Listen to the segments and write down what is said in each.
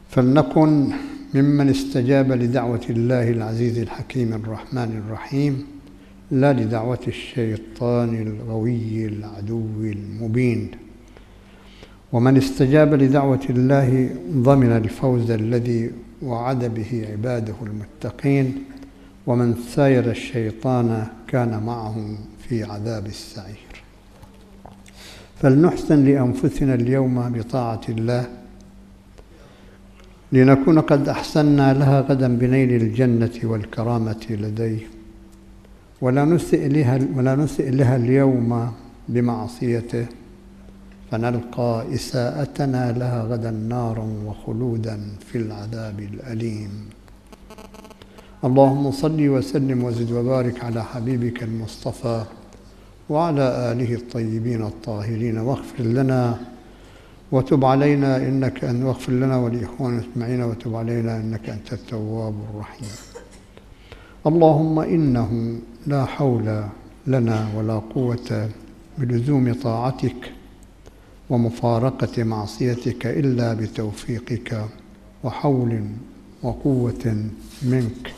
فلنكن ممن استجاب لدعوة الله العزيز الحكيم الرحمن الرحيم، لا لدعوة الشيطان الغوي العدو المبين. ومن استجاب لدعوة الله ضمن الفوز الذي وعد به عباده المتقين، ومن ساير الشيطان كان معه في عذاب السعير. فلنحسن لأنفسنا اليوم بطاعة الله لنكون قد أحسننا لها غدا بنيل الجنة والكرامة لديه، ولا نسئ لها اليوم بمعصيته فنلقى إساءتنا لها غدا نارا وخلودا في العذاب الأليم. اللهم صل وسلم وزد وبارك على حبيبك المصطفى وعلى آله الطيبين الطاهرين، واغفر لنا وتب علينا واغفر لنا ولإخواننا أجمعين وتب علينا إنك أنت التواب الرحيم. اللهم إنه لا حول لنا ولا قوة بلزوم طاعتك ومفارقة معصيتك إلا بتوفيقك وحول وقوة منك،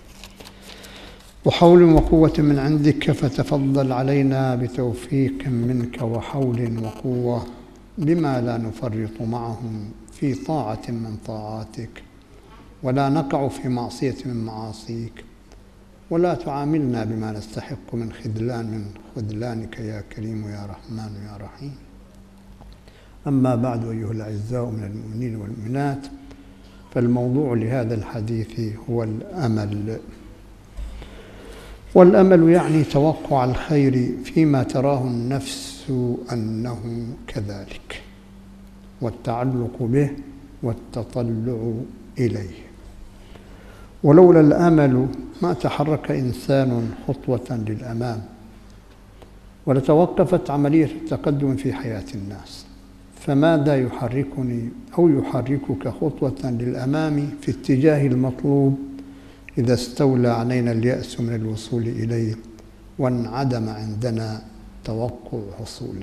وحول وقوة من عندك، فتفضل علينا بتوفيق منك وحول وقوة بما لا نفرط معهم في طاعة من طاعاتك، ولا نقع في معصية من معاصيك، ولا تعاملنا بما نستحق من خذلانك يا كريم يا رحمن يا رحيم. أما بعد أيها الأعزاء من المؤمنين والمؤمنات، فالموضوع لهذا الحديث هو الأمل. والأمل يعني توقع الخير فيما تراه النفس أنه كذلك، والتعلق به والتطلع إليه. ولولا الأمل ما تحرك إنسان خطوة للأمام، ولتوقفت عملية التقدم في حياة الناس. فماذا يحركني أو يحركك خطوة للأمام في اتجاه المطلوب إذا استولى علينا اليأس من الوصول إليه وانعدم عندنا توقع حصوله؟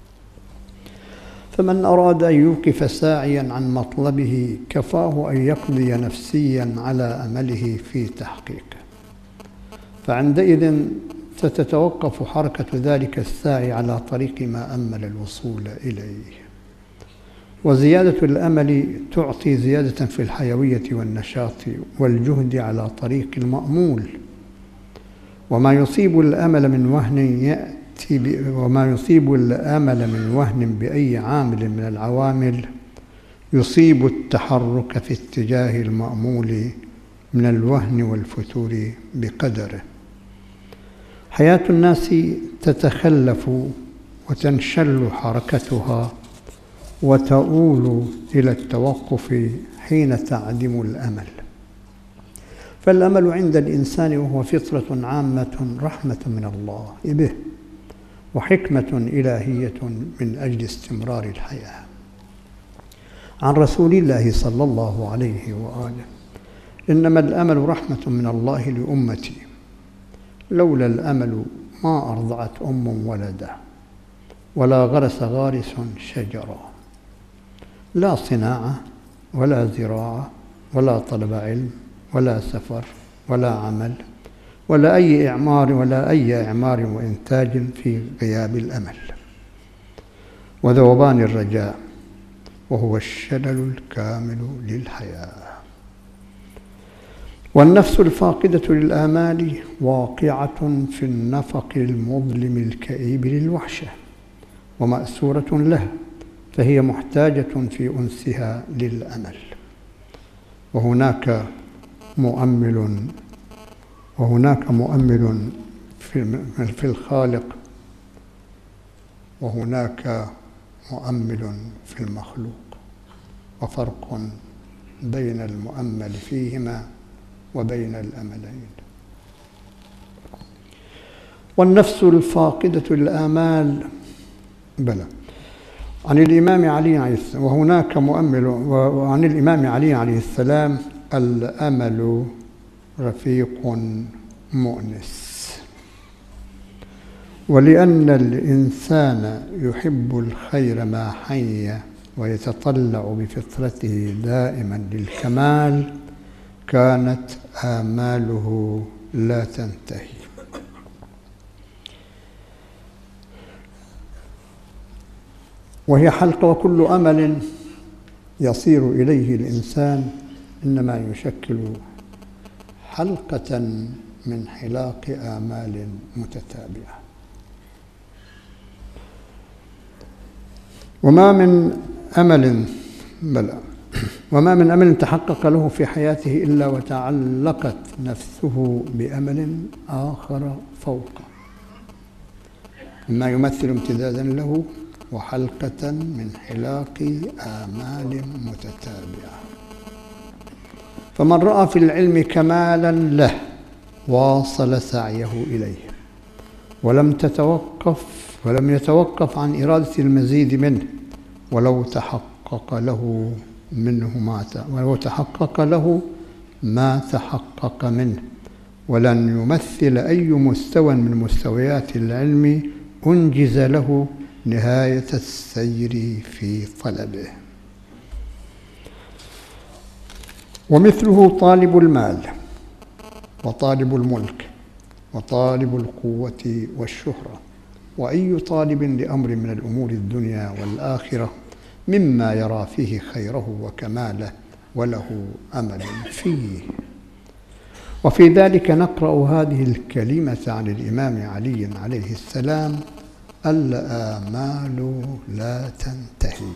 فمن أراد أن يوقف ساعيا عن مطلبه كفاه أن يقضي نفسيا على أمله في تحقيقه، فعندئذ ستتوقف حركة ذلك الساعي على طريق ما أمل الوصول إليه. وزيادة الأمل تعطي زيادة في الحيوية والنشاط والجهد على طريق المأمول. وما يصيب الأمل من وهن بأي عامل من العوامل يصيب التحرك في اتجاه المأمول من الوهن والفتور بقدره. حياة الناس تتخلف وتنشل حركتها وتؤول إلى التوقف حين تعدم الأمل. فالأمل عند الإنسان وهو فطرة عامة رحمة من الله به وحكمة إلهية من أجل استمرار الحياة. عن رسول الله صلى الله عليه وآله: إنما الأمل رحمة من الله لأمتي، لولا الأمل ما أرضعت أم ولدها ولا غرس غارس شجرا. لا صناعة ولا زراعة ولا طلب علم ولا سفر ولا عمل ولا أي إعمار وإنتاج في غياب الأمل وذوبان الرجاء، وهو الشلل الكامل للحياة. والنفس الفاقدة للآمال واقعة في النفق المظلم الكئيب للوحشة ومأسورة له، فهي محتاجة في أنسها للأمل. وهناك مؤمل في الخالق، وهناك مؤمل في المخلوق، وفرق بين المؤمل فيهما وبين الأملين. والنفس الفاقدة للآمال عن الإمام علي عليه السلام، وهناك مؤمل، وعن الإمام علي عليه السلام: الأمل رفيق مؤنس. ولأن الإنسان يحب الخير ما حي ويتطلع بفطرته دائما للكمال كانت آماله لا تنتهي. وهي حلقة، وكل أمل يصير إليه الإنسان إنما يشكل حلقة من حلاق آمال متتابعة. وما من أمل تحقق له في حياته إلا وتعلقت نفسه بأمل آخر فوقه، مما يمثل امتدادا له وحلقة من حلاق آمال متتابعة. فمن رأى في العلم كمالا له واصل سعيه إليه ولم يتوقف عن إرادة المزيد منه، ولو تحقق له ما تحقق منه، ولن يمثل أي مستوى من مستويات العلم أنجز له نهاية السير في طلبه. ومثله طالب المال وطالب الملك وطالب القوة والشهرة، وأي طالب لأمر من الأمور الدنيا والآخرة مما يرى فيه خيره وكماله وله أمل فيه. وفي ذلك نقرأ هذه الكلمة عن الإمام علي عليه السلام: الآمال لا تنتهي.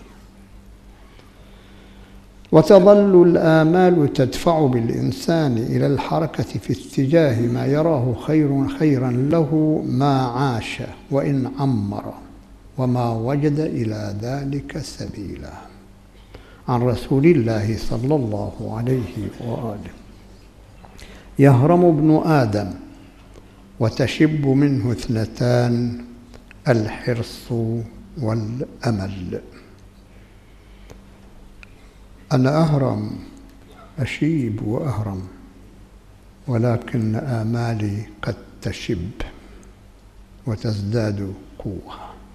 وتظل الآمال تدفع بالإنسان إلى الحركة في اتجاه ما يراه خيرا له ما عاش وإن عمر وما وجد إلى ذلك سبيلا. عن رسول الله صلى الله عليه وآله: يهرم ابن آدم وتشب منه اثنتان: الحرص والأمل. أنا أهرم، أشيب وأهرم، ولكن آمالي قد تشب وتزداد قوة.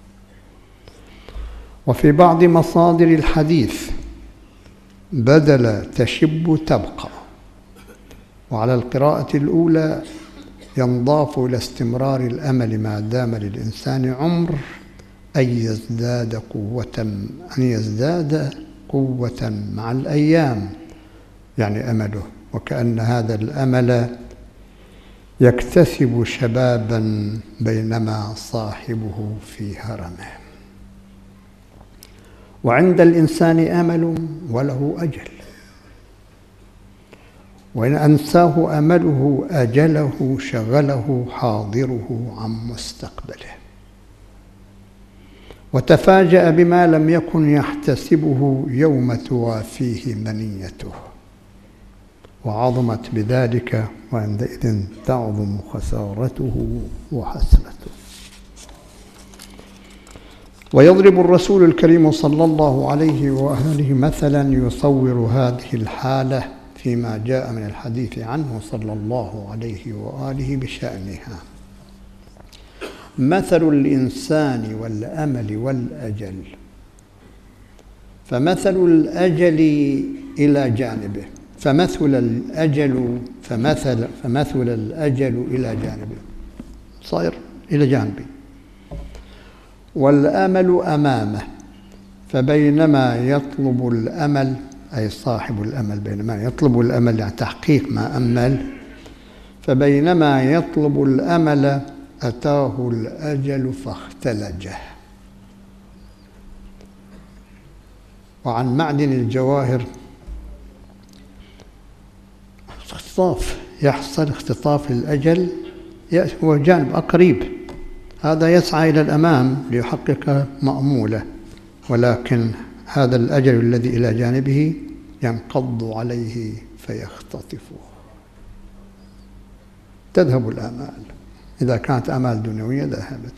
وفي بعض مصادر الحديث بدل تشب تبقى. وعلى القراءة الأولى ينضاف إلى استمرار الأمل ما دام للإنسان عمر أن يزداد قوة مع الأيام، يعني أمله، وكأن هذا الأمل يكتسب شبابا بينما صاحبه في هرمه. وعند الإنسان أمل وله أجل، وإن أنساه أمله أجله شغله حاضره عن مستقبله، وتفاجأ بما لم يكن يحتسبه يوم توافيه منيته، وعظمت بذلك، وعندئذ تعظم خسارته وحسرته. ويضرب الرسول الكريم صلى الله عليه وآله مثلا يصور هذه الحالة فيما جاء من الحديث عنه صلى الله عليه وآله بشأنها: مثل الإنسان والأمل والأجل، فمثل الأجل إلى جانبه، فمثل الأجل إلى جانبه، صاير إلى جانبه، والأمل أمامه، فبينما يطلب الأمل، أي صاحب الأمل بينما يطلب الأمل يعني تحقيق ما أمل، فبينما يطلب الأمل أتاه الأجل فاختلجه. وعن معدن الجواهر يحصل اختطاف الأجل، هو جانب قريب، هذا يسعى إلى الأمام ليحقق مأموله، ولكن هذا الأجل الذي إلى جانبه ينقض عليه فيختطفه. تذهب الآمال، إذا كانت آمال دنيوية ذهبت،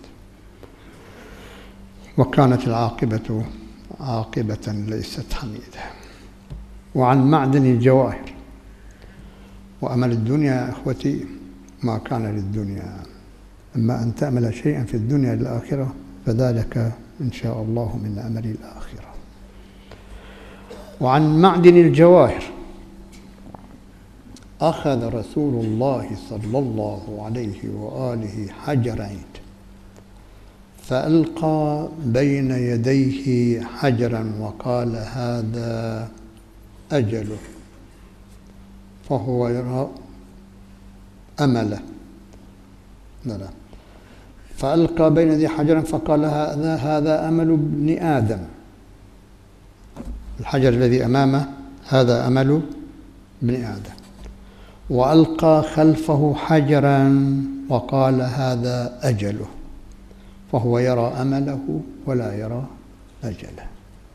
وكانت العاقبة عاقبة ليست حميدة. وعن معدن الجواهر: وأمل الدنيا إخوتي ما كان للدنيا، أما أن تأمل شيئا في الدنيا للآخرة فذلك إن شاء الله من أمل الآخرة. وعن معدن الجواهر: أخذ رسول الله صلى الله عليه وآله حجرين فألقى بين يديه حجرا وقال: هذا أجله، فهو يرى أمله. لا. فألقى بين يديه حجرا فقال: هذا أمل ابن آدم. الحجر الذي أمامه هذا أمل ابن آدم. وألقى خلفه حجرا وقال: هذا أجله، فهو يرى أمله ولا يرى أجله.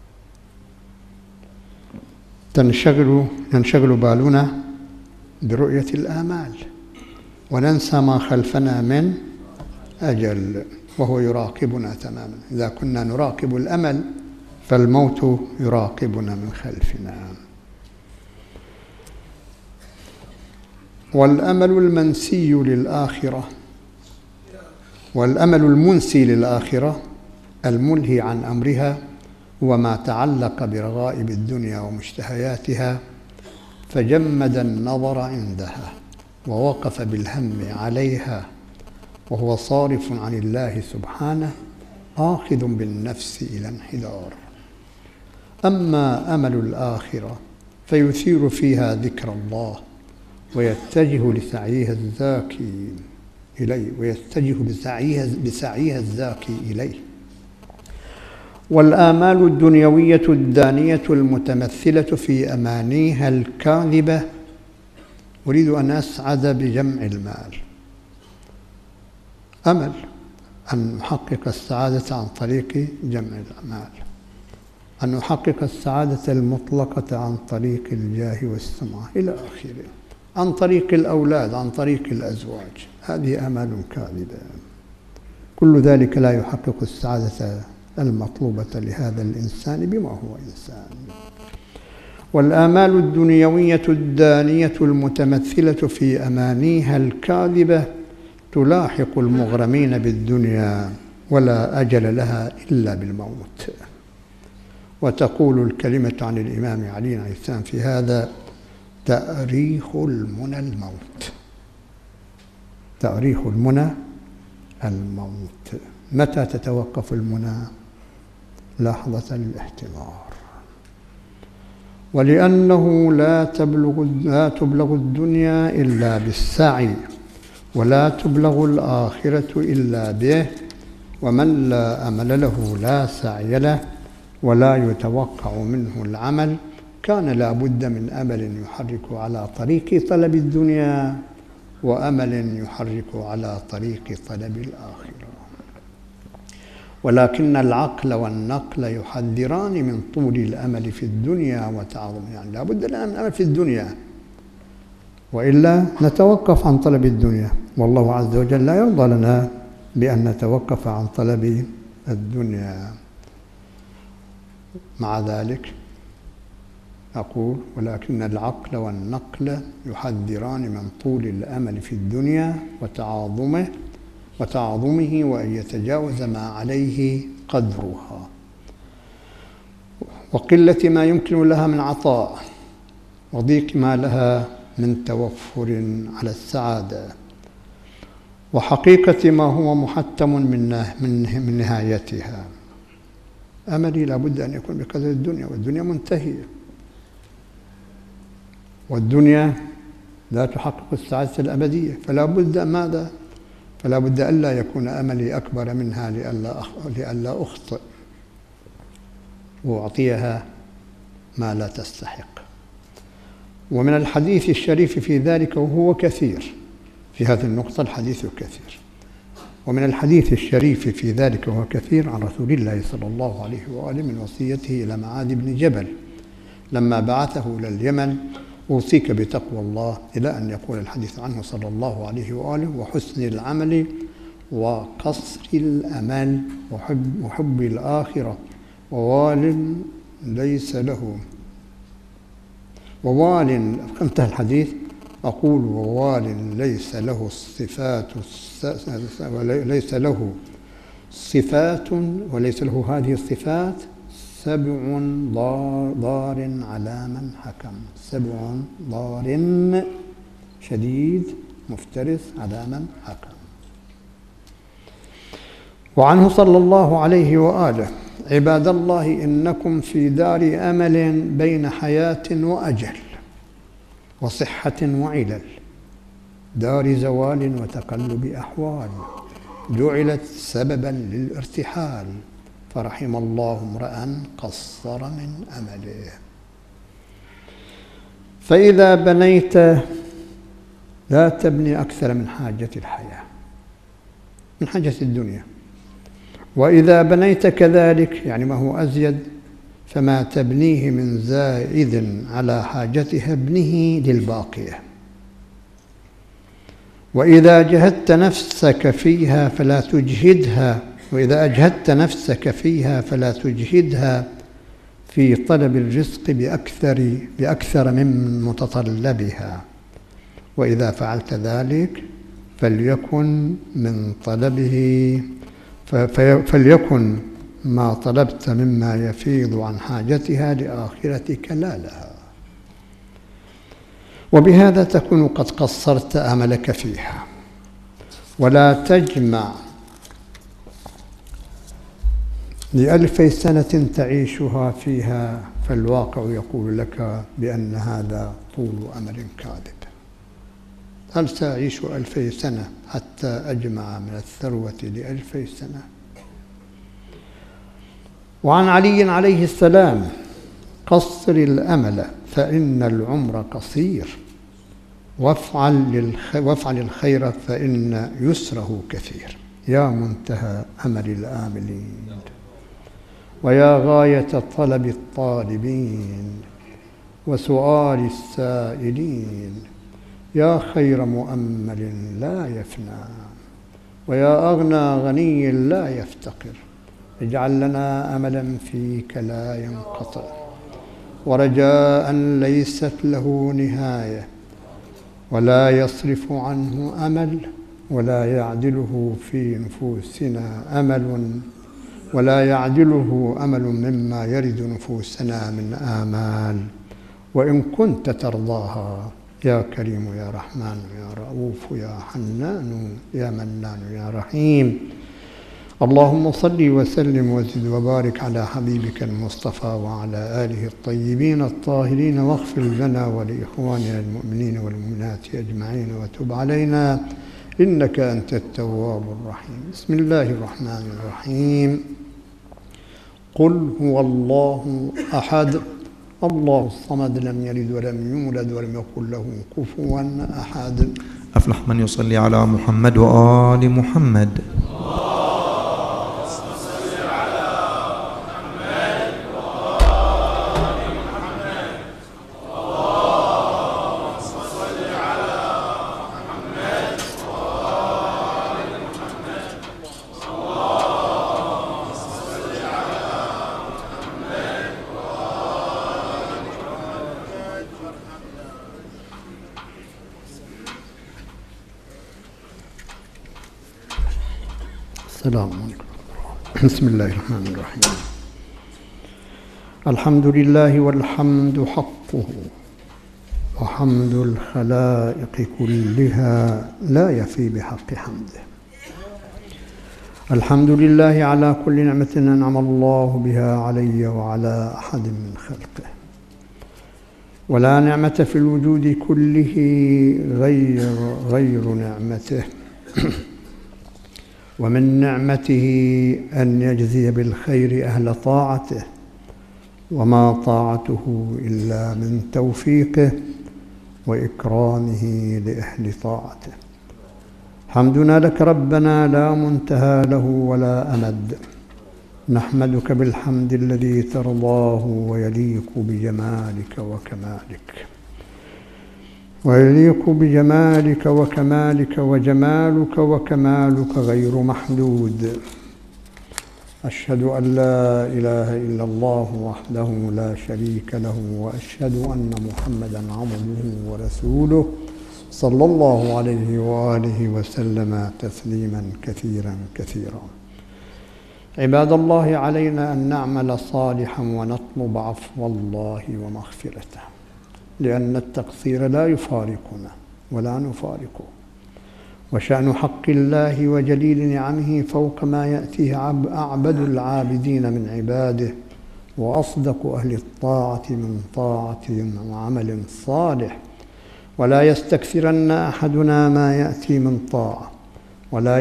ينشغل بالنا برؤية الآمال وننسى ما خلفنا من أجل، وهو يراقبنا تماما. إذا كنا نراقب الأمل فالموت يراقبنا من خلفنا. والأمل المنسي للآخرة، والأمل المنسي للآخرة الملهي عن أمرها وما تعلق برغائب الدنيا ومشتهياتها، فجمد النظر عندها ووقف بالهم عليها، وهو صارف عن الله سبحانه آخذ بالنفس إلى انحدار. أما أمل الآخرة فيثير فيها ذكر الله ويتجه لسعيها الزاكي إليه بسعيها الزاكي إليه. والآمال الدنيوية الدانية المتمثلة في أمانيها الكاذبة: أريد أن أسعد بجمع المال. أمل أن أحقق السعادة عن طريق جمع المال، أن أحقق السعادة المطلقة عن طريق الجاه والسمعة إلى آخره، عن طريق الأولاد، عن طريق الأزواج. هذه آمال كاذبة. كل ذلك لا يحقق السعادة المطلوبة لهذا الإنسان بما هو إنسان. والآمال الدنيوية الدانية المتمثلة في أمانيها الكاذبة تلاحق المغرمين بالدنيا ولا أجل لها إلا بالموت. وتقول الكلمة عن الإمام علي عليه السلام في هذا: تأريخ المنى الموت. تأريخ المنى الموت. متى تتوقف المنى؟ لحظة الاحتضار. ولأنه لا تبلغ الدنيا إلا بالسعي، ولا تبلغ الآخرة إلا به، ومن لا أمل له لا سعي له، ولا يتوقع منه العمل، كان لا بد من أمل يحرك على طريق طلب الدنيا، وأمل يحرك على طريق طلب الآخرة. ولكن العقل والنقل يحذران من طول الأمل في الدنيا وتعظمها. يعني لا بد لنا من أمل في الدنيا، وإلا نتوقف عن طلب الدنيا، والله عز وجل لا يرضى لنا بأن نتوقف عن طلب الدنيا. مع ذلك أقول: ولكن العقل والنقل يحذران من طول الأمل في الدنيا وتعظمه وأن يتجاوز ما عليه قدرها، وقلة ما يمكن لها من عطاء، وضيق ما لها من توفر على السعادة، وحقيقة ما هو محتم من نهايتها. أملي لا بد أن يكون بقدر الدنيا، والدنيا منتهية، والدنيا لا تحقق السعادة الأبدية. فلا بد ماذا؟ فلا بد ألا يكون أملي أكبر منها لئلا أخطئ وأعطيها ما لا تستحق. ومن الحديث الشريف في ذلك، وهو كثير في هذه النقطة، الحديث كثير. ومن الحديث الشريف في ذلك وهو كثير عن رسول الله صلى الله عليه وآله من وصيته إلى معاذ بن جبل لما بعثه إلى اليمن: أوصيك بتقوى الله، إلى أن يقول الحديث عنه صلى الله عليه وآله: وحسن العمل وقصر الأمل وحب الآخرة، ووال ليس له انتهى الحديث. أقول: ووال ليس له وليس له هذه الصفات 7 ضار على من حكم. 7 ضار شديد مفترس على من حكم. وعنه صلى الله عليه وآله: عباد الله، إنكم في دار أمل بين حياة وأجل وصحة وعلل، دار زوال وتقلب أحوال، جعلت سببا للارتحال، فرحم الله امرأ قصر من أمله. فإذا بنيت لا تبني أكثر من حاجة الحياة، من حاجة الدنيا، وإذا بنيت كذلك يعني ما هو أزيد فما تبنيه من زائد على حاجتها ابنه للباقية. وإذا جهدت نفسك فيها فلا تجهدها، وإذا أجهدت نفسك فيها فلا تجهدها في طلب الرزق بأكثر من متطلبها، وإذا فعلت ذلك فليكن من طلبه فليكن ما طلبت مما يفيض عن حاجتها لآخرتك لا لها، وبهذا تكون قد قصرت أملك فيها. ولا تجمع ل2000 سنة تعيشها فيها، فالواقع يقول لك بأن هذا طول أمل كاذب. هل سأعيش 2000 سنة حتى أجمع من الثروة ل2000 سنة؟ وعن علي عليه السلام: قصر الأمل فإن العمر قصير، وافعل الخير فإن يسره كثير. يا منتهى أمل الآملين، ويا غاية طلب الطالبين، وسؤال السائلين، يا خير مؤمل لا يفنى، ويا أغنى غني لا يفتقر. اجعل لنا أملا فيك لا ينقطع، ورجاء ليست له نهاية، ولا يصرف عنه أمل، ولا يعدله في نفوسنا أمل، ولا يعدله أمل مما يرد نفوسنا من آمال، وإن كنت ترضاها يا كريم يا رحمن يا رؤوف يا حنان يا منان يا رحيم. اللهم صل وسلم وزد وبارك على حبيبك المصطفى وعلى آله الطيبين الطاهرين، واغفر لنا ولإخواننا المؤمنين والمؤمنات أجمعين، وتب علينا إنك أنت التواب الرحيم. بسم الله الرحمن الرحيم. قل هو الله أحد الله الصمد لم يلد ولم يولد ولم يكن له كفوا أحد. أفلح من يصلي على محمد وآل محمد. السلام عليكم. بسم الله الرحمن الرحيم. الحمد لله والحمد حقه، وحمد الخلائق كلها لا يفي بحق حمده. الحمد لله على كل نعمة أنعم الله بها علي وعلى أحد من خلقه، ولا نعمة في الوجود كله غير نعمته، ومن نعمته أن يجزي بالخير أهل طاعته، وما طاعته إلا من توفيقه وإكرامه لأهل طاعته. حمدنا لك ربنا لا منتهى له ولا أمد، نحمدك بالحمد الذي ترضاه ويليق بجمالك وكمالك، ويليق بجمالك وكمالك، وجمالك وكمالك غير محدود. أشهد أن لا إله إلا الله وحده لا شريك له، وأشهد أن محمدًا عبده ورسوله صلى الله عليه وآله وسلم تسليمًا كثيرًا كثيرًا. عباد الله، علينا أن نعمل صالحا ونطلب عفو الله ومغفرته، لأن التقصير لا يفارقنا ولا نفارقه، وشأن حق الله وجليل نعمه فوق ما يأتيه أعبد العابدين من عباده وأصدق أهل الطاعة من طاعة وعمل صالح. ولا يستكثرن أحدنا ما يأتي من طاعة، ولا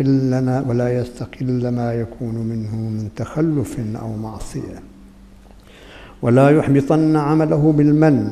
يستقل ما يكون منه من تخلف أو معصية، ولا يحبطن عمله بالمن،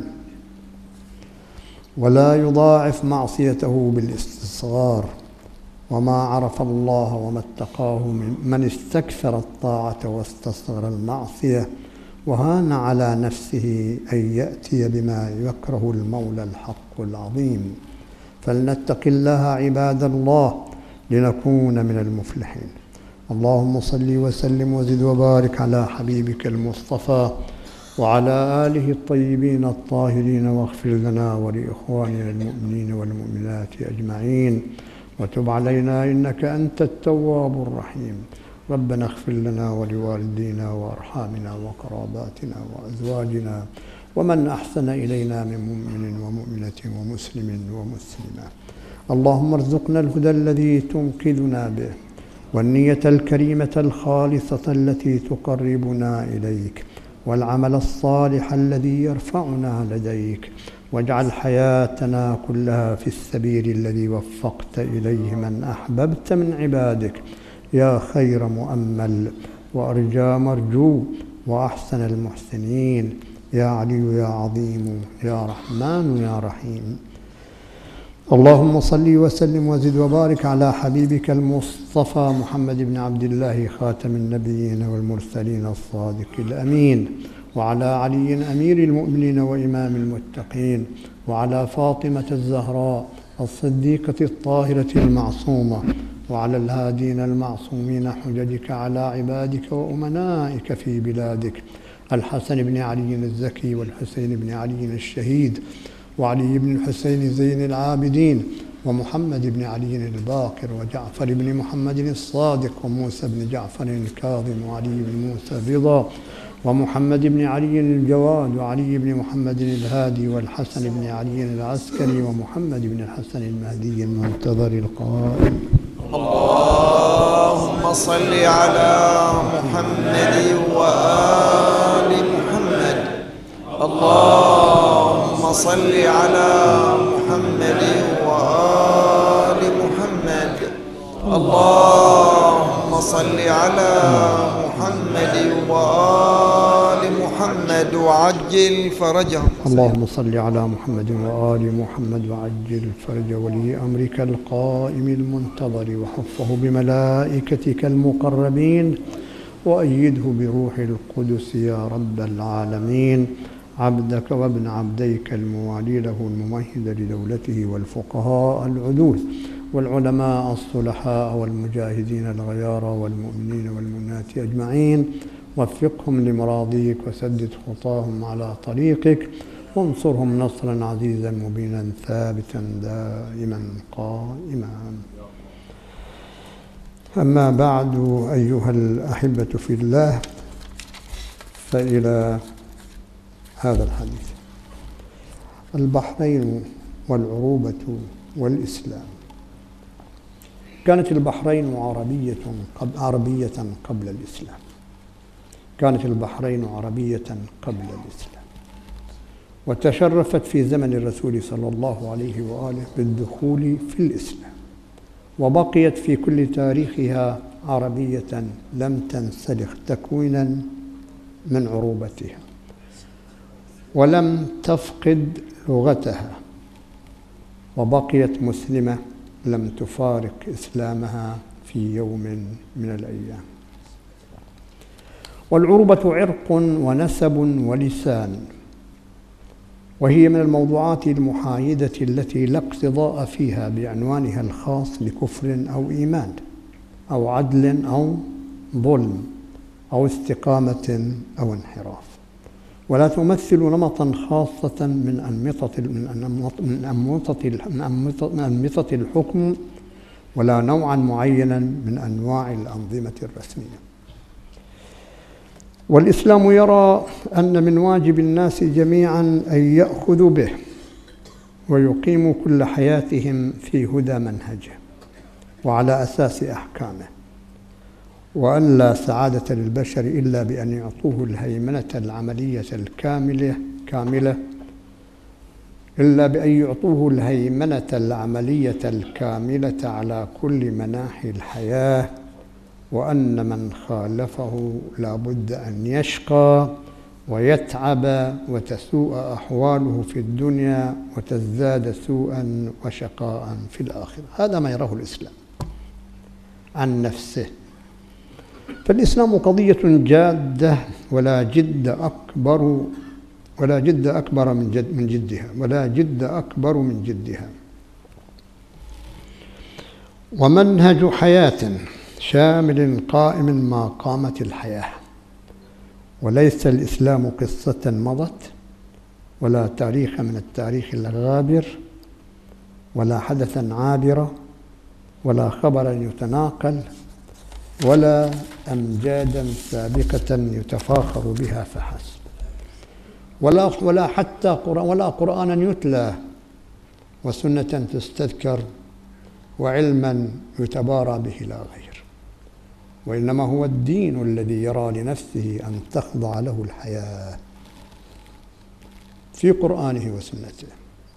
ولا يضاعف معصيته بالاستصغار. وما عرف الله وما اتقاه من استكثر الطاعة واستصغر المعصية وهان على نفسه أن يأتي بما يكره المولى الحق العظيم. فلنتق الله عباد الله لنكون من المفلحين. اللهم صل وسلم وزد وبارك على حبيبك المصطفى وعلى آله الطيبين الطاهرين، واغفر لنا ولإخواننا المؤمنين والمؤمنات أجمعين، وتب علينا إنك أنت التواب الرحيم. ربنا اغفر لنا ولوالدينا وأرحامنا وقراباتنا وأزواجنا ومن أحسن إلينا من مؤمن ومؤمنة ومسلم ومسلمة. اللهم ارزقنا الهدى الذي تنقذنا به، والنية الكريمة الخالصة التي تقربنا إليك، والعمل الصالح الذي يرفعنا لديك، واجعل حياتنا كلها في السبيل الذي وفقت إليه من أحببت من عبادك يا خير مؤمل وأرجى مرجو وأحسن المحسنين، يا علي يا عظيم يا رحمن يا رحيم. اللهم صل وسلم وزد وبارك على حبيبك المصطفى محمد بن عبد الله خاتم النبيين والمرسلين الصادق الأمين، وعلى علي أمير المؤمنين وإمام المتقين، وعلى فاطمة الزهراء الصديقة الطاهرة المعصومة، وعلى الهادين المعصومين حججك على عبادك وأمنائك في بلادك، الحسن بن علي الزكي والحسين بن علي الشهيد، وعلي بن الحسين زين العابدين، ومحمد بن علي الباقر، وجعفر بن محمد الصادق، وموسى بن جعفر الكاظم، وعلي بن موسى الرضا، ومحمد بن علي الجواد، وعلي بن محمد الهادي، والحسن بن علي العسكري، ومحمد بن الحسن المهدي المنتظر القائم. اللهم صل على محمد وآل محمد. اللهم صل على محمد وآل محمد. اللهم صل على محمد وآل محمد وعجل فرجهم. اللهم صل على محمد وآل محمد وعجل فرج ولي أمرك القائم المنتظر، وحفه بملائكتك المقربين، وأيده بروح القدس يا رب العالمين. عبدك وابن عبديك الموالي له الممهد لدولته، والفقهاء العدول، والعلماء الصلحاء، والمجاهدين الغيارى، والمؤمنين والمؤمنات أجمعين، وفقهم لمراضيك وسدد خطاهم على طريقك، وانصرهم نصرا عزيزا مبينا ثابتا دائما قائما. أما بعد، أيها الأحبة في الله، فإلى هذا الحديث. البحرين والعروبة والإسلام. كانت البحرين عربية قبل الإسلام. كانت البحرين عربية قبل الإسلام، وتشرفت في زمن الرسول صلى الله عليه وآله بالدخول في الإسلام، وبقيت في كل تاريخها عربية لم تنسلخ تكوينا من عروبتها، ولم تفقد لغتها، وبقيت مسلمة لم تفارق إسلامها في يوم من الأيام. والعروبة عرق ونسب ولسان، وهي من الموضوعات المحايدة التي لا اقتضاء فيها بعنوانها الخاص بكفر أو إيمان أو عدل أو ظلم أو استقامة أو انحراف، ولا تمثل نمطا خاصة من أنمطة الحكم، ولا نوعا معينا من أنواع الأنظمة الرسمية. والإسلام يرى أن من واجب الناس جميعا أن يأخذوا به ويقيموا كل حياتهم في هدى منهجه وعلى أساس أحكامه، وأن لا سعادة للبشر إلا بأن يعطوه الهيمنة العملية الكاملة إلا بأن يعطوه الهيمنة العملية الكاملة على كل مناحي الحياة، وأن من خالفه لا بد أن يشقى ويتعب وتسوء أحواله في الدنيا وتزداد سوءا وشقاء في الآخرة. هذا ما يراه الإسلام عن نفسه. فالإسلام قضية جادة ولا جد أكبر من جدها، ومنهج حياة شامل قائم ما قامت الحياة، وليس الإسلام قصة مضت ولا تاريخ من التاريخ الغابر ولا حدثا عابرة ولا خبرا يتناقل ولا أمجادا سابقة يتفاخر بها فحسب، ولا حتى قرآنا يتلى وسنة تستذكر وعلما يتبارى به لا غير، وإنما هو الدين الذي يرى لنفسه أن تخضع له الحياة في قرآنه وسنته،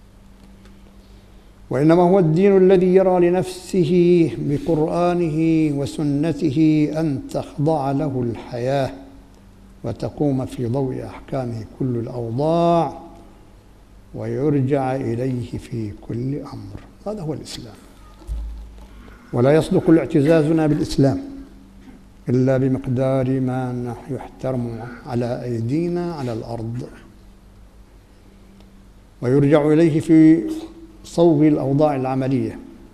وإنما هو الدين الذي يرى لنفسه بقرآنه وسنته أن تخضع له الحياة وتقوم في ضوء أحكامه كل الأوضاع ويرجع إليه في كل أمر. هذا هو الإسلام. ولا يصدق الاعتزازنا بالإسلام إلا بمقدار ما يحترم على أيدينا على الأرض، ويرجع إليه في صوغ الأوضاع العملية،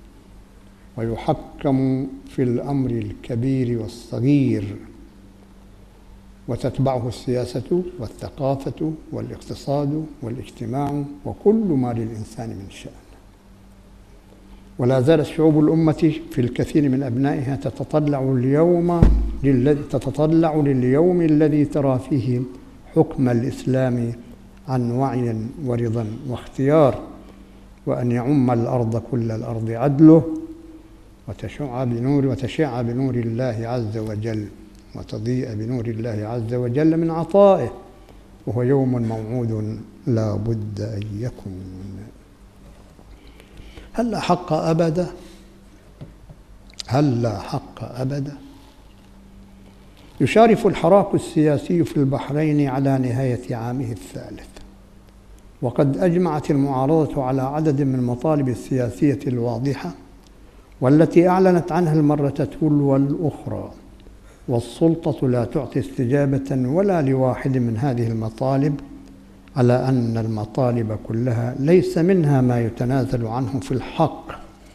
ويحكم في الأمر الكبير والصغير، وتتبعه السياسة والثقافة والاقتصاد والاجتماع وكل ما للإنسان من شأن. ولا زالت شعوب الأمة في الكثير من أبنائها تتطلع لليوم الذي ترى فيه حكم الإسلام عن وعي ورضا واختيار، وأن يعم الأرض كل الأرض عدله وتشع بنور الله عز وجل وتضيء بنور الله عز وجل من عطائه، وهو يوم موعود لا بد أن يكون. هل لا حق أبدا؟ يشارف الحراك السياسي في البحرين على نهاية عامه الثالث، وقد أجمعت المعارضة على عدد من المطالب السياسية الواضحة والتي أعلنت عنها المرة تلو الأخرى، والسلطة لا تعطي استجابة ولا لواحد من هذه المطالب، على أن المطالب كلها ليس منها ما يتنازل عنه في الحق،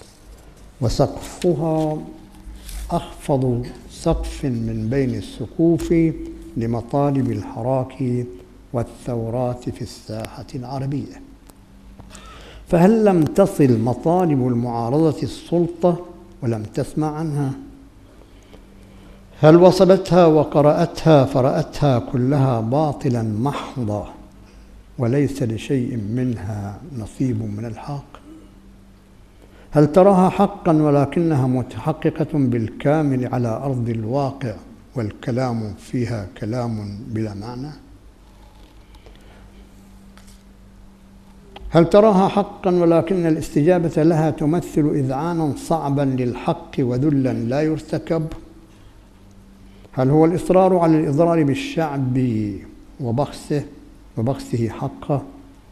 وسقفها أخفض سقف من بين السقوف لمطالب الحراك والثورات في الساحة العربية. فهل لم تصل مطالب المعارضة السلطة ولم تسمع عنها؟ هل وصلتها وقرأتها فرأتها كلها باطلا محضا وليس لشيء منها نصيب من الحق؟ هل تراها حقا ولكنها متحققة بالكامل على أرض الواقع والكلام فيها كلام بلا معنى؟ هل تراها حقا ولكن الاستجابة لها تمثل إذعانا صعبا للحق وذلا لا يرتكب؟ هل هو الإصرار على الإضرار بالشعب وبخسه حقه؟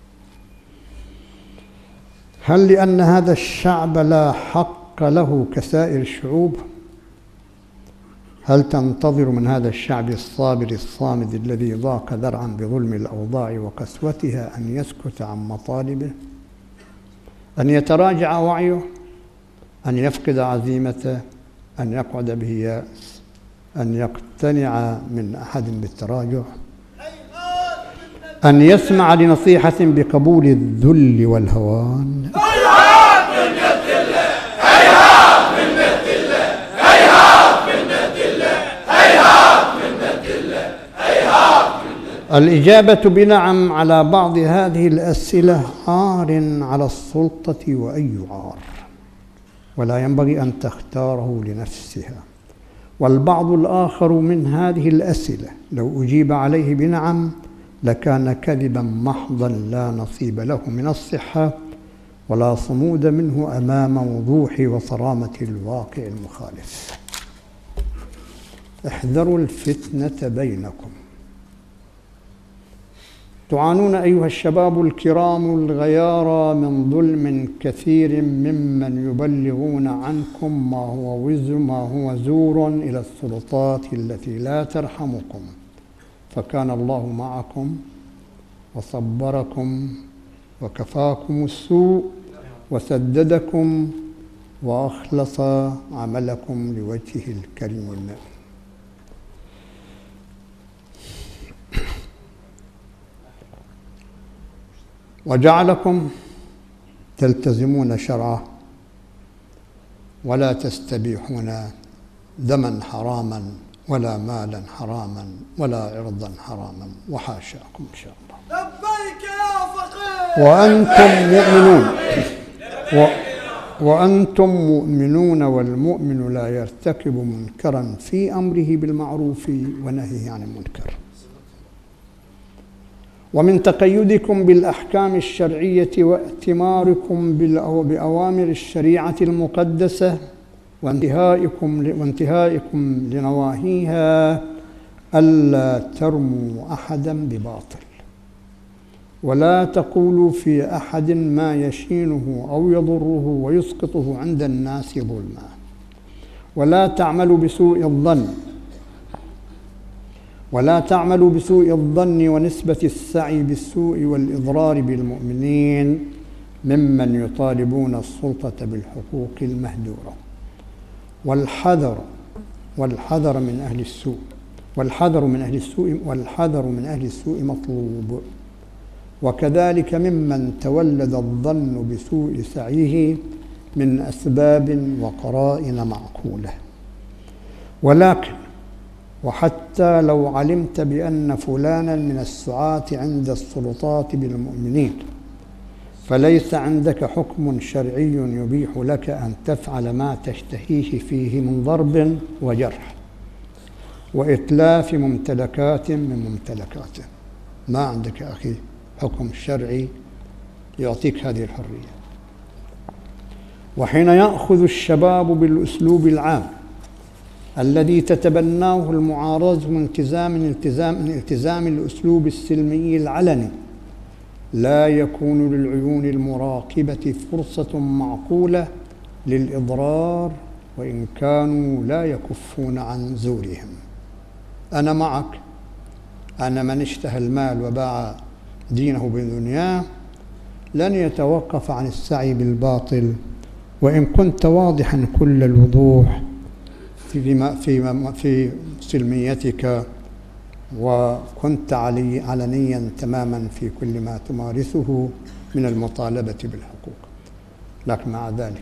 هل لأن هذا الشعب لا حق له كسائر الشعوب؟ هل تنتظر من هذا الشعب الصابر الصامد الذي ضاق ذرعا بظلم الأوضاع وقسوتها أن يسكت عن مطالبه؟ أن يتراجع وعيه؟ أن يفقد عزيمته؟ أن يقعد به يأس؟ أن يقتنع من أحد بالتراجع؟ أن يسمع لنصيحة بقبول الذل والهوان؟ الإجابة بنعم على بعض هذه الأسئلة عار على السلطة وأي عار، ولا ينبغي أن تختاره لنفسها. والبعض الآخر من هذه الأسئلة لو أجيب عليه بنعم لكان كذبا محضا لا نصيب له من الصحة ولا صمود منه أمام وضوح وصرامة الواقع المخالف. احذروا الفتنة بينكم. تعانون أيها الشباب الكرام الغيارى من ظلم كثير ممن يبلغون عنكم ما هو زور إلى السلطات التي لا ترحمكم، فكان الله معكم وصبركم وكفاكم السوء وسددكم وأخلص عملكم لوجهه الكريم. وجعلكم تلتزمون شرعه ولا تستبيحون دما حراما ولا مالا حراما ولا عرضا حراما، وحاشاكم إن شاء الله. لبيك يا فقير وأنتم مؤمنون والمؤمن لا يرتكب منكرا في أمره بالمعروف ونهيه عن المنكر. ومن تقيدكم بالأحكام الشرعية وائتماركم بأوامر الشريعة المقدسة وانتهائكم لنواهيها ألا ترموا أحدا بباطل، ولا تقولوا في أحد ما يشينه أو يضره ويسقطه عند الناس ظلما، ولا تعملوا بسوء الظن ونسبة السعي بالسوء والإضرار بالمؤمنين ممن يطالبون السلطة بالحقوق المهدورة. والحذر من أهل السوء مطلوب، وكذلك ممن تولد الظن بسوء سعيه من أسباب وقرائن معقولة. ولكن وحتى لو علمت بأن فلانا من السعاة عند السلطات بالمؤمنين فليس عندك حكم شرعي يبيح لك أن تفعل ما تشتهيه فيه من ضرب وجرح وإتلاف ممتلكات من ممتلكاته. ما عندك أخي حكم شرعي يعطيك هذه الحرية. وحين يأخذ الشباب بالأسلوب العام الذي تتبناه المعارضة من التزام الأسلوب السلمي العلني، لا يكون للعيون المراقبة فرصة معقولة للإضرار وإن كانوا لا يكفون عن زورهم. أنا معك، أنا من اشتهى المال وباع دينه بدنياه لن يتوقف عن السعي بالباطل، وإن كنت واضحا كل الوضوح في سلميتك وكنت علنيا تماما في كل ما تمارسه من المطالبة بالحقوق. لكن مع ذلك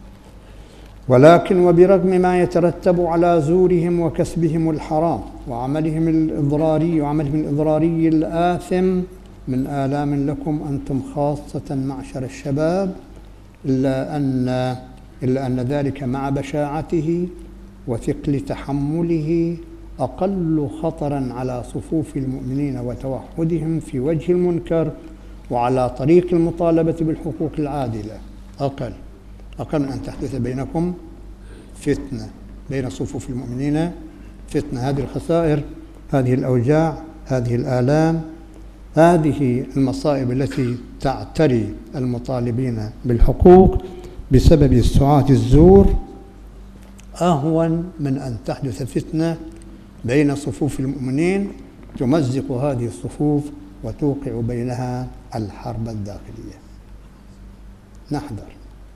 وبرغم ما يترتب على زورهم وكسبهم الحرام وعملهم الإضراري الآثم من آلام لكم أنتم خاصة معشر الشباب، إلا أن ذلك مع بشاعته وثقل تحمله أقل خطرا على صفوف المؤمنين وتوحدهم في وجه المنكر وعلى طريق المطالبة بالحقوق العادلة. أقل من أن تحدث بينكم فتنة بين صفوف المؤمنين، فتنة. هذه الخسائر، هذه الأوجاع، هذه الآلام، هذه المصائب التي تعتري المطالبين بالحقوق بسبب سعاة الزور أهون من أن تحدث فتنة بين صفوف المؤمنين تمزق هذه الصفوف وتوقع بينها الحرب الداخلية. نحذر.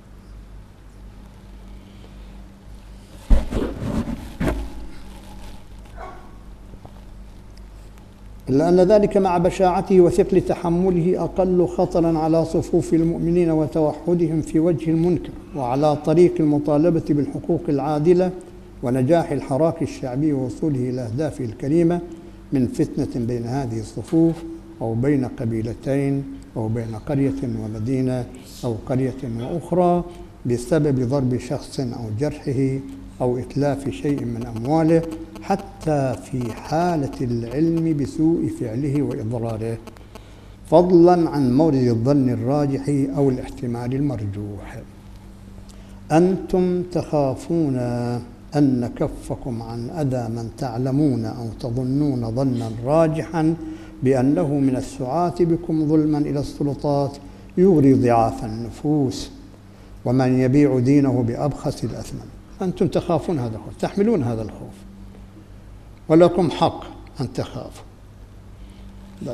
إلا أن ذلك مع بشاعته وثقل تحمله أقل خطرا على صفوف المؤمنين وتوحدهم في وجه المنكر وعلى طريق المطالبة بالحقوق العادلة ونجاح الحراك الشعبي ووصوله إلى أهدافه الكريمة من فتنة بين هذه الصفوف أو بين قبيلتين أو بين قرية ومدينة أو قرية وأخرى بسبب ضرب شخص أو جرحه أو إتلاف شيء من أمواله، حتى في حالة العلم بسوء فعله وإضراره، فضلا عن مورد الظن الراجح أو الاحتمال المرجوح. أنتم تخافون أن كفكم عن أذى من تعلمون أو تظنون ظنا راجحا بأنه من السعاة بكم ظلما إلى السلطات يغري ضعاف النفوس ومن يبيع دينه بأبخس الأثمن. أنتم تخافون هذا الخوف، تحملون هذا الخوف، ولكم حق أن تخافوا. بلى.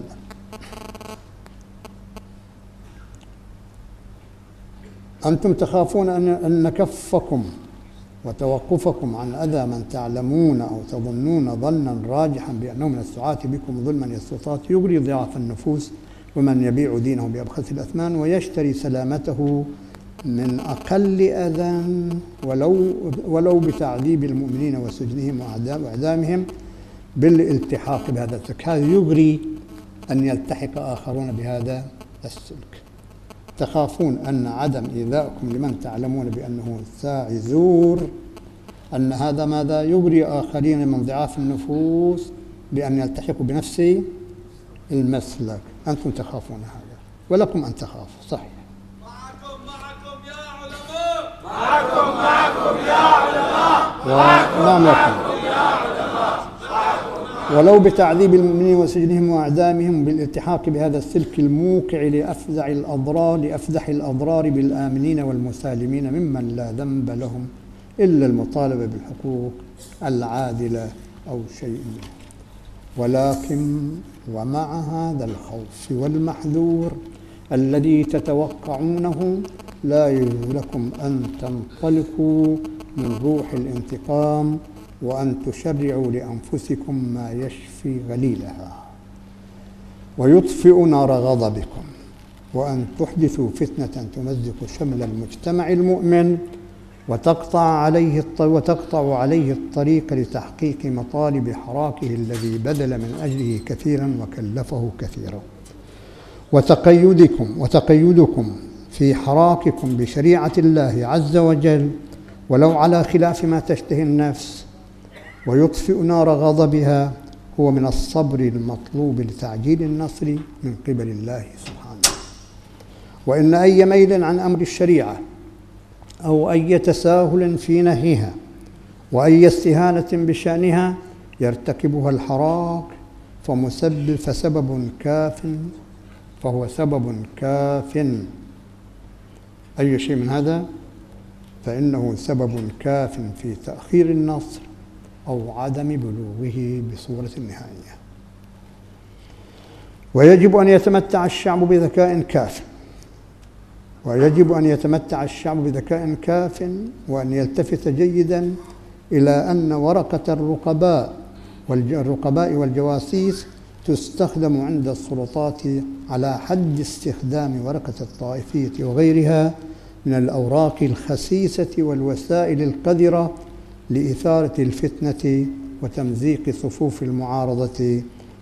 أنتم تخافون أن كفكم وتوقفكم عن أذى من تعلمون أو تظنون ظنا راجحا بأنه من السعاة بكم ظلما إلى السلطات يغري ضعاف النفوس ومن يبيع دينه بأبخس الأثمان ويشتري سلامته من أقل أذى ولو بتعذيب المؤمنين وسجنهم وإعدامهم بالالتحاق بهذا السلك. هذا يغري أن يلتحق آخرون بهذا السلك. تخافون أن عدم إيذائكم لمن تعلمون بأنه ساعي زور، أن هذا ماذا يغري آخرين من ضعاف النفوس بأن يلتحقوا بنفس المسلك. أنتم تخافون هذا ولكم أن تخافوا. صحيح. معكم يا علماء. معكم يا علماء. نعم لكم. ولو بتعذيب المؤمنين وسجنهم وإعدامهم بالالتحاق بهذا السلك الموقع لأفدح الأضرار بالآمنين والمسالمين ممن لا ذنب لهم إلا المطالبة بالحقوق العادلة أو شيء منه. ولكن ومع هذا الخوف والمحذور الذي تتوقعونه لا يجوز لكم أن تنطلقوا من روح الانتقام وأن تشرعوا لأنفسكم ما يشفي غليلها ويطفئ نار غضبكم، وأن تحدثوا فتنة تمزق شمل المجتمع المؤمن وتقطع عليه الطريق لتحقيق مطالب حراكه الذي بذل من أجله كثيرا وكلفه كثيرا. وتقيدكم في حراككم بشريعة الله عز وجل ولو على خلاف ما تشتهي النفس ويطفئ نار غضبها هو من الصبر المطلوب لتعجيل النصر من قبل الله سبحانه. وإن أي ميل عن أمر الشريعة أو أي تساهل في نهيها وأي استهانة بشأنها يرتكبها الحراك فهو سبب كاف أي شيء من هذا فإنه سبب كاف في تأخير النصر أو عدم بلوغه بصورة نهائية. ويجب أن يتمتع الشعب بذكاء كاف وأن يلتفت جيدا إلى أن ورقة الرقباء والجواسيس تستخدم عند السلطات على حد استخدام ورقة الطائفية وغيرها من الأوراق الخسيسة والوسائل القذرة لإثارة الفتنة وتمزيق صفوف المعارضة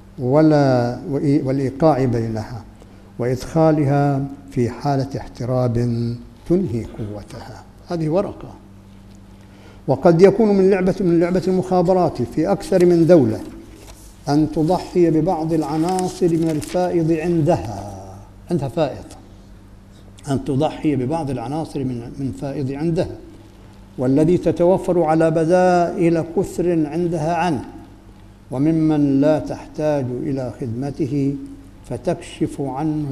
والإيقاع بينها وإدخالها في حالة احتراب تنهي قوتها. هذه ورقة. وقد يكون من لعبة المخابرات في أكثر من دولة أن تضحي ببعض العناصر من الفائض عندها فائض، أن تضحي ببعض العناصر من فائض عندها والذي تتوفر على بدائل كثر عندها عنه وممن لا تحتاج إلى خدمته، فتكشف عنه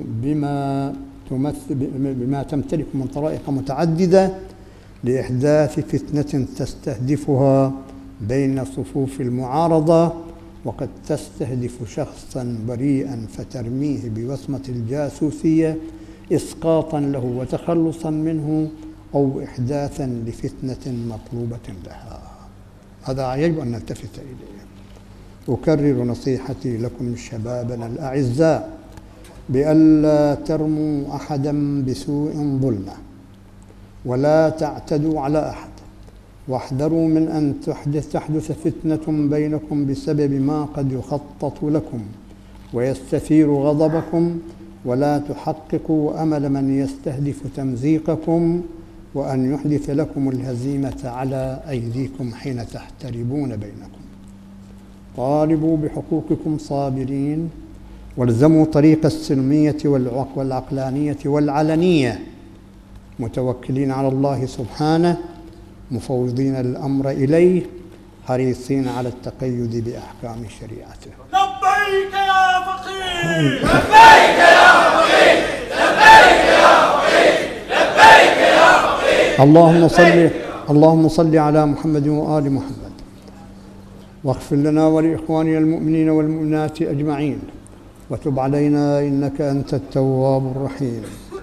بما تمتلك من طرائق متعددة لإحداث فتنة تستهدفها بين صفوف المعارضة، وقد تستهدف شخصا بريئا فترميه بوصمة الجاسوسية إسقاطا له وتخلصا منه أو إحداثا لفتنة مطلوبة لها. هذا يجب أن نلتفت إليه. أكرر نصيحتي لكم شبابنا الأعزاء بألا ترموا أحدا بسوء ظلمة ولا تعتدوا على أحد واحذروا من أن تحدث فتنة بينكم بسبب ما قد يخطط لكم ويستثير غضبكم، ولا تحققوا أمل من يستهدف تمزيقكم وأن يحدث لكم الهزيمة على أيديكم حين تحتربون بينكم. طالبوا بحقوقكم صابرين، والزموا طريق السلمية والعقلانية والعلنية، متوكلين على الله سبحانه، مفوضين الأمر إليه، حريصين على التقيد بأحكام شريعته. لبيك يا فقيه، لبيك يا فقيه، لبيك يا فقيه، لبيك يا فقيه. اللهم صل على محمد وآل محمد، واغفر لنا ولإخواننا المؤمنين والمؤمنات أجمعين، وتب علينا إنك أنت التواب الرحيم.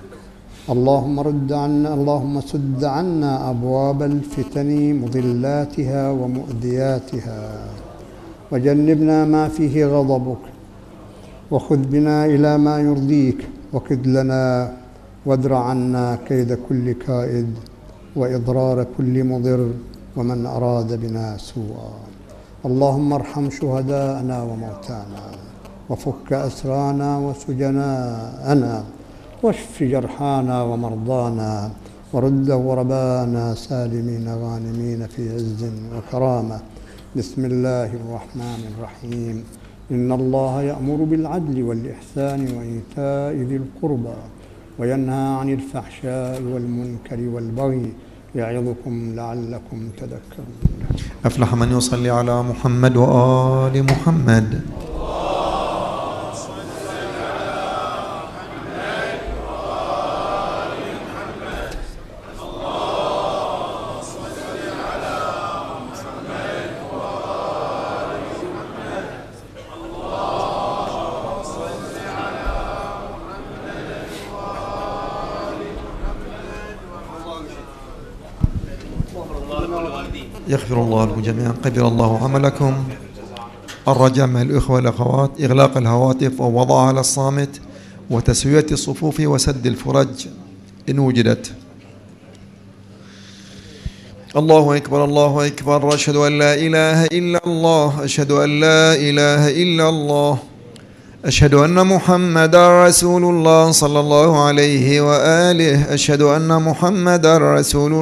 اللهم سد عنا أبواب الفتن مضلاتها ومؤذياتها، وجنبنا ما فيه غضبك، وخذ بنا إلى ما يرضيك، وكد لنا وادر عنا كيد كل كائد وإضرار كل مضر ومن أراد بنا سوءا. اللهم ارحم شهداءنا وموتانا، وفك أسرانا وسجناءنا، واشف جرحانا ومرضانا، ورد غربانا سالمين غانمين في عز وكرامة. بسم الله الرحمن الرحيم. إن الله يأمر بالعدل والإحسان وإيتاء ذي القربى وينهى عن الفحشاء والمنكر والبغي يعظكم لعلكم تذكرون. أفلح من يصلي على محمد وآل محمد. يغفر الله لكم جميعا، قبل الله عملكم. الرجاء مع الإخوة والأخوات إغلاق الهواتف ووضعها على الصامت، وتسوية الصفوف وسد الفرج إن وجدت. الله أكبر، الله أكبر. أشهد أن لا إله إلا الله، أشهد أن لا إله إلا الله، أشهد أن محمدا رسول الله صلى الله عليه وآله، أشهد أن محمدا رسول الله.